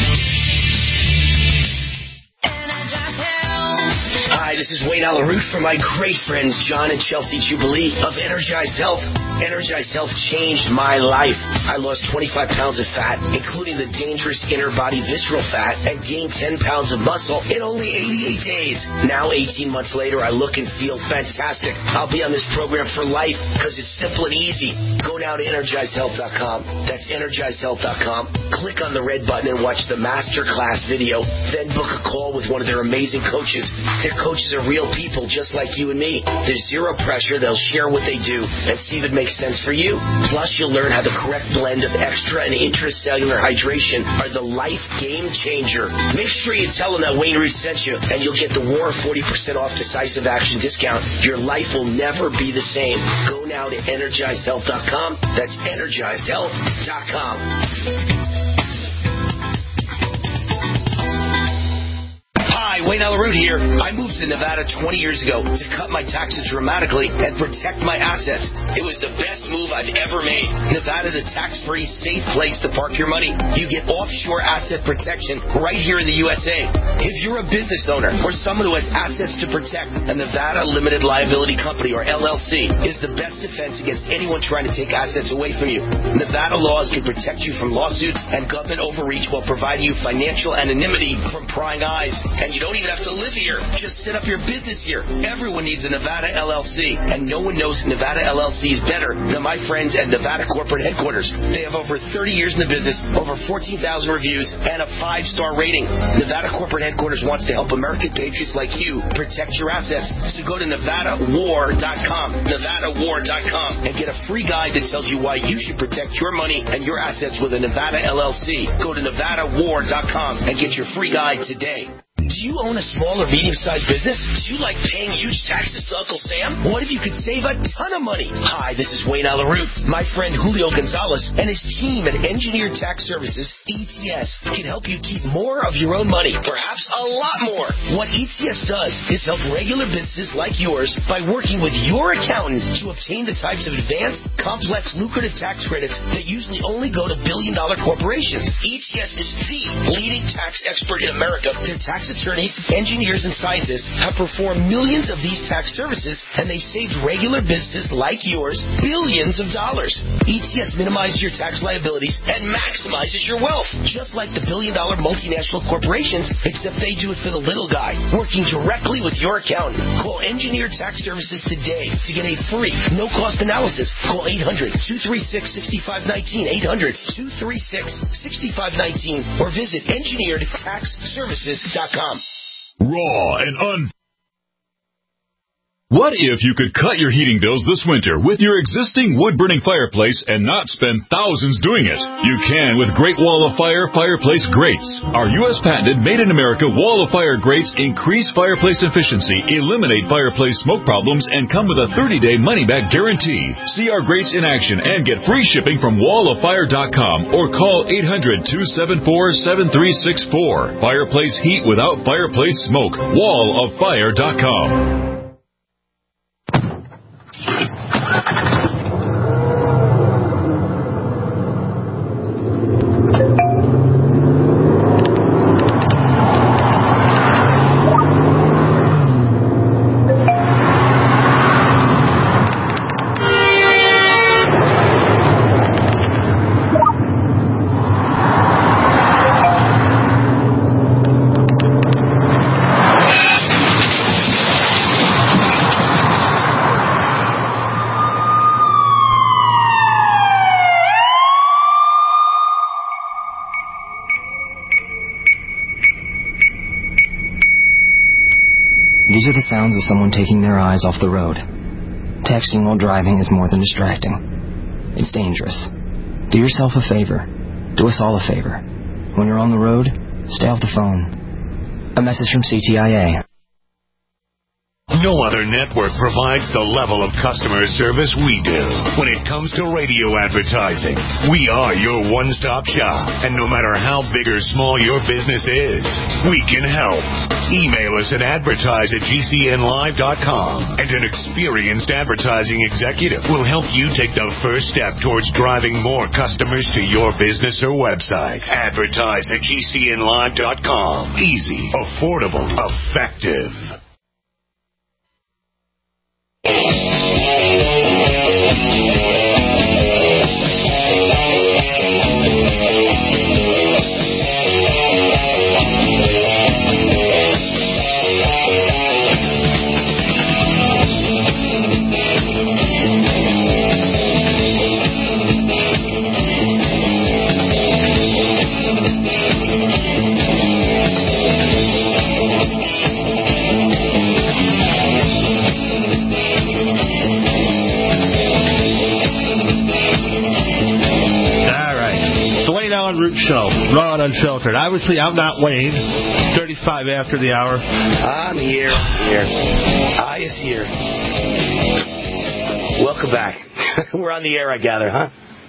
Hi, this is Wayne Allyn Root for my great friends John and Chelsea Jubilee of Energized Health. Energized Health changed my life. I lost 25 pounds of fat, including the dangerous inner body visceral fat, and gained 10 pounds of muscle in only 88 days. Now, 18 months later, I look and feel fantastic. I'll be on this program for life because it's simple and easy. Go now to EnergizedHealth.com. That's EnergizedHealth.com. Click on the red button and watch the masterclass video. Then book a call with one of their amazing coaches. Their coaches are real people just like you and me. There's zero pressure. They'll share what they do and see if it makes sense for you. Plus, you'll learn how the correct blend of extra and intracellular hydration are the life game changer. Make sure you tell them that Wayne Root sent you, and you'll get the War 40% off decisive action discount. Your life will never be the same. Go now to EnergizedHealth.com. That's EnergizedHealth.com. Hi, Wayne Allyn Root here. I moved to Nevada 20 years ago to cut my taxes dramatically and protect my assets. It was the best move I've ever made. Nevada's a tax-free, safe place to park your money. You get offshore asset protection right here in the USA. If you're a business owner or someone who has assets to protect, a Nevada Limited Liability Company, or LLC, is the best defense against anyone trying to take assets away from you. Nevada laws can protect you from lawsuits and government overreach while providing you financial anonymity from prying eyes. And you don't even have to live here. Just set up your business here. Everyone needs a Nevada LLC, and no one knows Nevada LLC is better than my friends at Nevada Corporate Headquarters. They have over 30 years in the business, over 14,000 reviews, and a 5-star rating. Nevada Corporate Headquarters wants to help American patriots like you protect your assets. So go to NevadaWar.com, NevadaWar.com, and get a free guide that tells you why you should protect your money and your assets with a Nevada LLC. Go to NevadaWar.com and get your free guide today. Do you own a small or medium-sized business? Do you like paying huge taxes to Uncle Sam? What if you could save a ton of money? Hi, this is Wayne Allyn Root. My friend Julio Gonzalez and his team at Engineered Tax Services, ETS, can help you keep more of your own money, perhaps a lot more. What ETS does is help regular businesses like yours by working with your accountant to obtain the types of advanced, complex, lucrative tax credits that usually only go to billion-dollar corporations. ETS is the leading tax expert in America. Their tax attorneys attorneys, engineers, and scientists have performed millions of these tax services, and they've saved regular businesses like yours billions of dollars. ETS minimizes your tax liabilities and maximizes your wealth, just like the billion-dollar multinational corporations, except they do it for the little guy, working directly with your accountant. Call Engineered Tax Services today to get a free, no-cost analysis. Call 800-236-6519, 800-236-6519, or visit EngineeredTaxServices.com. Raw and What if you could cut your heating bills this winter with your existing wood-burning fireplace and not spend thousands doing it? You can with Great Wall of Fire fireplace grates. Our U.S. patented made-in-America Wall of Fire grates increase fireplace efficiency, eliminate fireplace smoke problems, and come with a 30-day money-back guarantee. See our grates in action and get free shipping from walloffire.com or call 800-274-7364. Fireplace heat without fireplace smoke. walloffire.com. These are the sounds of someone taking their eyes off the road. Texting while driving is more than distracting. It's dangerous. Do yourself a favor. Do us all a favor. When you're on the road, stay off the phone. A message from CTIA. No other network provides the level of customer service we do. When it comes to radio advertising, we are your one-stop shop. And no matter how big or small your business is, we can help. Email us at advertise@gcnlive.com, and an experienced advertising executive will help you take the first step towards driving more customers to your business or website. Advertise@gcnlive.com. Easy, affordable, effective. Root Show, raw and unfiltered. Obviously, I'm not Wayne. 35 after the hour. I'm here. I is here. Welcome back. We're on the air, I gather, huh?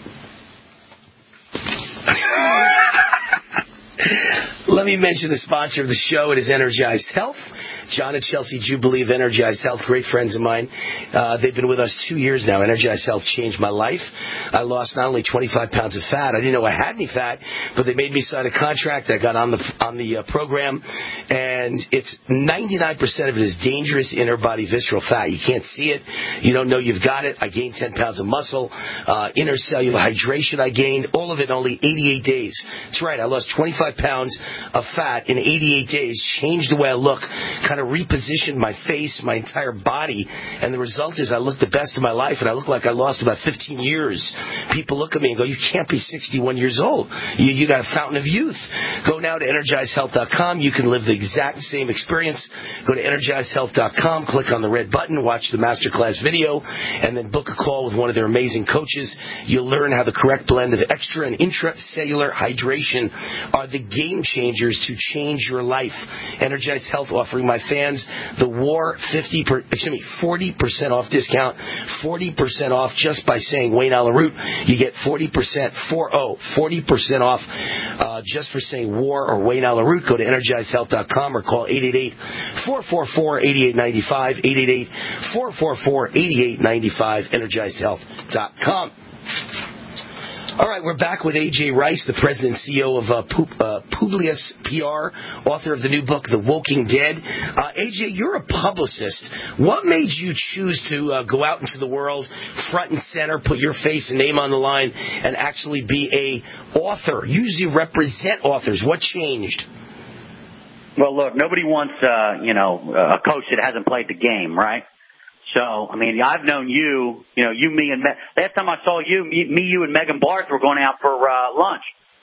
Let me mention the sponsor of the show. It is Energized Health. John and Chelsea Jubilee of Energized Health, great friends of mine. They've been with us 2 years now. Energized Health changed my life. I lost not only 25 pounds of fat, I didn't know I had any fat, but they made me sign a contract. I got on the program, and it's 99% of it is dangerous inner body visceral fat. You can't see it. You don't know you've got it. I gained 10 pounds of muscle. Intercellular hydration I gained. All of it in only 88 days. That's right. I lost 25 pounds of fat in 88 days. Changed the way I look. Kind of repositioned my face, my entire body, and the result is I look the best of my life, and I look like I lost about 15 years. People look at me and go, you can't be 61 years old. You got a fountain of youth. Go now to EnergizedHealth.com. You can live the exact same experience. Go to EnergizedHealth.com, click on the red button, watch the masterclass video, and then book a call with one of their amazing coaches. You'll learn how the correct blend of extra and intracellular hydration are the game changers to change your life. Energized Health offering my fans the WAR 40% off discount, 40% off just by saying Wayne Allyn Root. You get 40% off just for saying WAR or Wayne Allyn Root. Go to EnergizedHealth.com or call 888-444-8895, 888-444-8895, EnergizedHealth.com. All right, we're back with A.J. Rice, the president and CEO of Publius PR, author of the new book, The Woking Dead. A.J., you're a publicist. What made you choose to go out into the world, front and center, put your face and name on the line, and actually be a author? Usually represent authors. What changed? Well, look, nobody wants, a coach that hasn't played the game, right? So, I mean, I've known you, last time I saw you, you and Megan Barth were going out for lunch.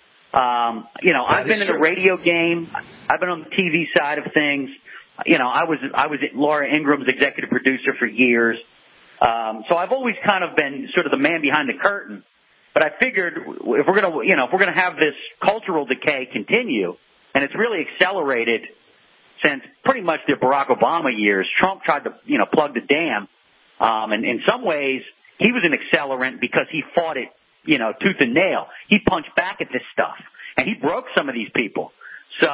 I've been in the radio game. I've been on the TV side of things. I was Laura Ingram's executive producer for years. So I've always kind of been sort of the man behind the curtain. But I figured if we're going to have this cultural decay continue, and it's really accelerated since pretty much the Barack Obama years, Trump tried to, plug the dam. And in some ways, he was an accelerant because he fought it, tooth and nail. He punched back at this stuff, and he broke some of these people. So,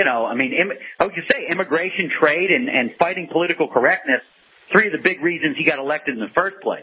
I would just say immigration, trade, and fighting political correctness, three of the big reasons he got elected in the first place.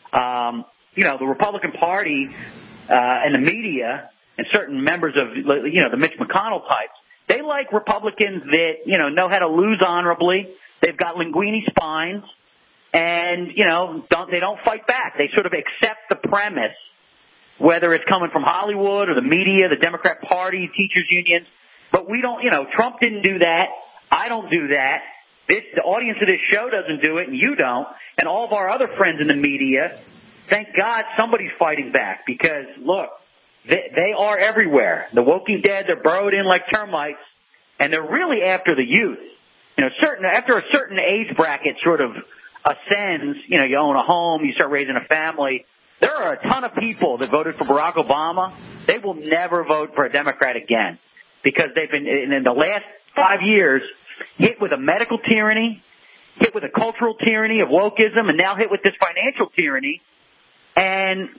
The Republican Party and the media and certain members of, the Mitch McConnell types, they like Republicans that, know how to lose honorably. They've got linguini spines, and, they don't fight back. They sort of accept the premise, whether it's coming from Hollywood or the media, the Democrat Party, teachers unions. But we don't, Trump didn't do that. I don't do that. The audience of this show doesn't do it, and you don't. And all of our other friends in the media, thank God somebody's fighting back, because, look, they are everywhere. The Woking Dead, they're burrowed in like termites, and they're really after the youth. After a certain age bracket sort of ascends, you own a home, you start raising a family, there are a ton of people that voted for Barack Obama. They will never vote for a Democrat again, because they've been, in the last 5 years, hit with a medical tyranny, hit with a cultural tyranny of wokeism, and now hit with this financial tyranny. And,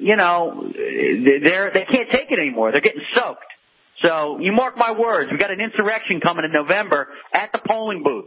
they can't take it anymore. They're getting soaked. So you mark my words, we got an insurrection coming in November at the polling booth.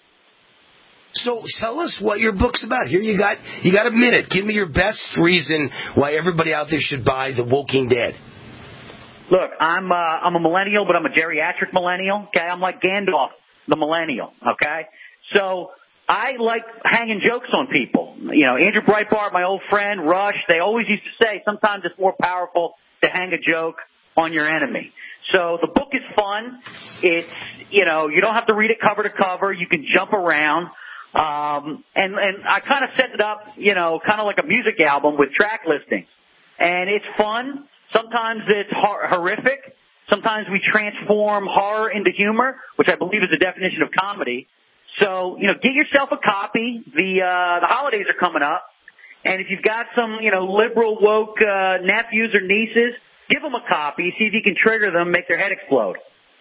So tell us what your book's about. Here you got a minute. Give me your best reason why everybody out there should buy The Woking Dead. Look, I'm a millennial, but I'm a geriatric millennial. Okay, I'm like Gandalf, the millennial. Okay, so I like hanging jokes on people. Andrew Breitbart, my old friend, Rush, they always used to say sometimes it's more powerful to hang a joke on your enemy. So the book is fun. It's, you don't have to read it cover to cover. You can jump around. And I kind of set it up, kind of like a music album with track listings. And it's fun. Sometimes it's horrific. Sometimes we transform horror into humor, which I believe is the definition of comedy. So, get yourself a copy. The holidays are coming up. And if you've got some, liberal woke nephews or nieces, give them a copy. See if you can trigger them, make their head explode.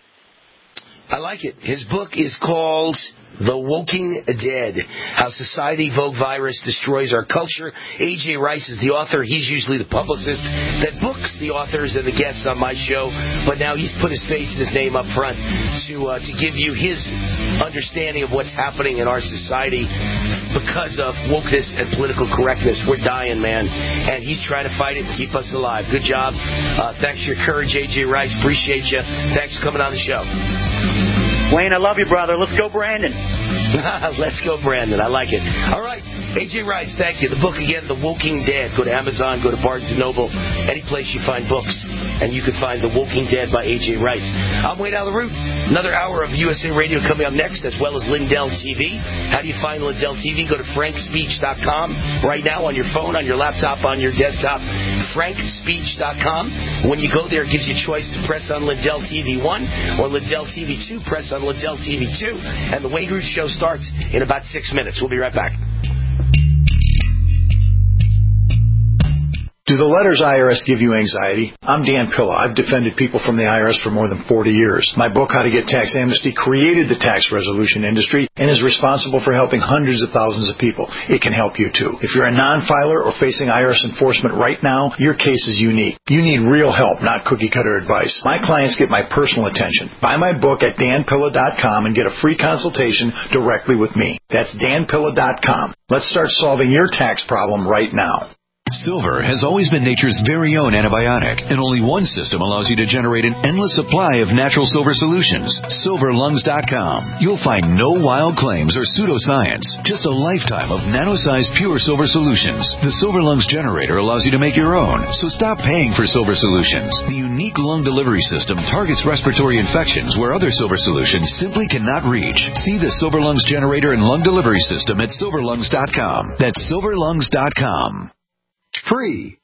I like it. His book is called The Woking Dead, How Society Vogue Virus Destroys Our Culture. A.J. Rice is the author. He's usually the publicist that books the authors and the guests on my show, but now he's put his face and his name up front to give you his understanding of what's happening in our society because of wokeness and political correctness. We're dying, man, and he's trying to fight it and keep us alive. Good job. Thanks for your courage, A.J. Rice. Appreciate you. Thanks for coming on the show. Wayne, I love you, brother. Let's go, Brandon. Let's go, Brandon. I like it. All right. A.J. Rice, thank you. The book again, The Woking Dead. Go to Amazon, go to Barnes & Noble, any place you find books, and you can find The Woking Dead by A.J. Rice. I'm Wayne Allyn Root. Another hour of USA Radio coming up next, as well as Lindell TV. How do you find Lindell TV? Go to frankspeech.com right now on your phone, on your laptop, on your desktop. frankspeech.com. When you go there, it gives you a choice to press on Lindell TV 1 or Lindell TV 2. Press on Lindell TV 2, and the Wayne Root Show starts in about 6 minutes. We'll be right back. Do the letters IRS give you anxiety? I'm Dan Pilla. I've defended people from the IRS for more than 40 years. My book, How to Get Tax Amnesty, created the tax resolution industry and is responsible for helping hundreds of thousands of people. It can help you, too. If you're a non-filer or facing IRS enforcement right now, your case is unique. You need real help, not cookie-cutter advice. My clients get my personal attention. Buy my book at danpilla.com and get a free consultation directly with me. That's danpilla.com. Let's start solving your tax problem right now. Silver has always been nature's very own antibiotic, and only one system allows you to generate an endless supply of natural silver solutions. SilverLungs.com. You'll find no wild claims or pseudoscience, just a lifetime of nano-sized pure silver solutions. The Silver Lungs generator allows you to make your own, so stop paying for silver solutions. The unique lung delivery system targets respiratory infections where other silver solutions simply cannot reach. See the Silver Lungs generator and lung delivery system at SilverLungs.com. That's SilverLungs.com. Free.